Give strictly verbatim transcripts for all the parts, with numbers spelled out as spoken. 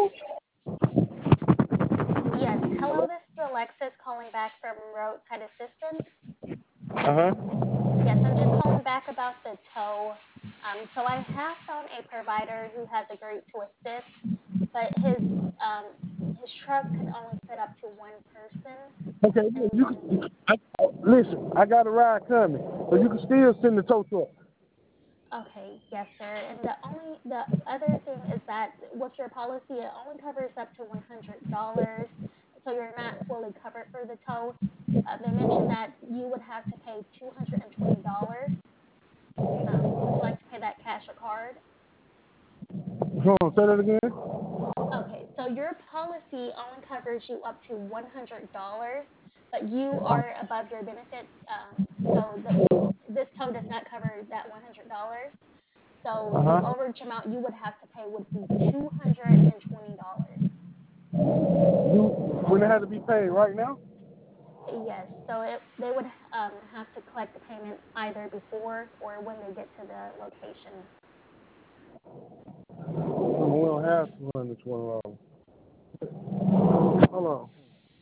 Yes. Hello, this is Alexis calling back from Roadside Assistance. Uh-huh. Yes, I'm just calling back about the tow. Um, so I have found a provider who has agreed to assist, but his um, his truck could only fit up to one person. Okay, And you can, I, listen, I got a ride coming, so you can still send the tow truck. okay, yes, sir. And the only the other thing is that with your policy, it only covers up to one hundred dollars, so you're not fully covered for the tow. Uh, they mentioned that you would have to pay two hundred and twenty dollars. Um, would you like to pay that cash or card? Hold on, say that again? Okay, so your policy only covers you up to one hundred dollars, but you are above your benefits. Um, so the, this tow does not cover that one hundred dollars. So the Uh-huh. overage amount you would have to pay would be two hundred twenty dollars. You, when it had to be paid right now? Yes, so it, they would um, have to collect the payment either before or when they get to the location. We don't have two hundred twenty dollars. Hold on.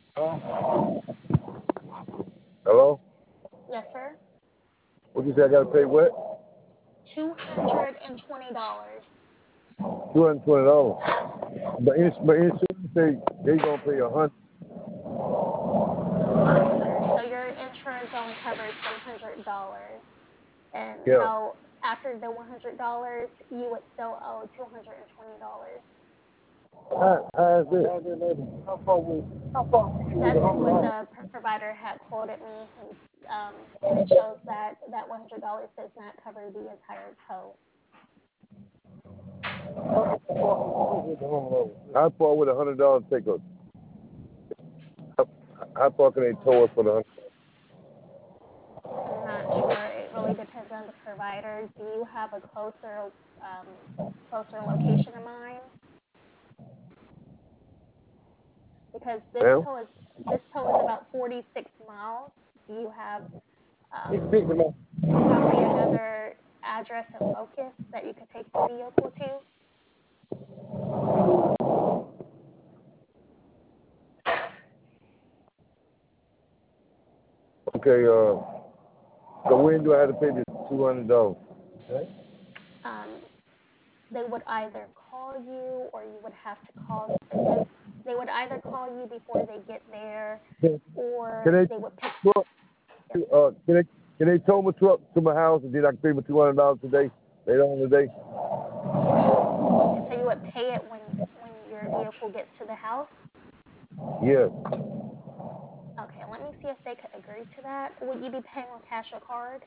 Hello? Yes, sir? What you say, I got to pay what? two hundred twenty dollars. two hundred twenty dollars. But, ins- but insurance say they going to pay a hundred. No, sir. So your insurance only covers one hundred dollars. And Yeah. so after the one hundred dollars you would still owe two hundred twenty dollars. How, how is it? How far we, how far we with a That's hundred what dollars? the pr- provider had quoted me. He's, um, and it shows that that one hundred dollars does not cover the entire tow. How far would a hundred dollars take us? How, how far can they tow us for the hundred? I'm not sure. It really depends on the provider. Do you have a closer, um, closer location in mind? Because this Well, tow is this tow is about forty-six miles. Do you have um, it's big enough. probably another address and focus that you could take the vehicle to? Okay, uh, so when do I have to pay this two hundred dollars? Okay. Um, they would either call you or you would have to call. They they would either call you before they get there, Can or they they would pick. truck, Yes, sir. uh, can they can they tow my truck to my house and then I can pay my two hundred dollars today later on today? Okay, so you would pay it when when your vehicle gets to the house. Yes. Okay, let me see if they could agree to that. Would you be paying with cash or card?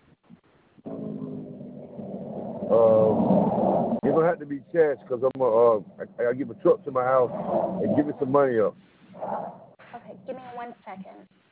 Um, it's gonna have to be cash because I'm uh, I, I give a truck to my house and give me some money up. Okay, give me one second.